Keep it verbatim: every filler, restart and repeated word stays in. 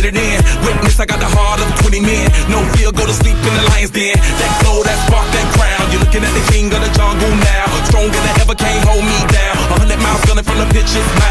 get it in. Witness, I got the heart of twenty men. No fear, go to sleep in the lion's den. That glow, that spark, that crown. You're looking at the king of the jungle now. Stronger than ever, can't hold me down. A hundred miles gunning from the pitches.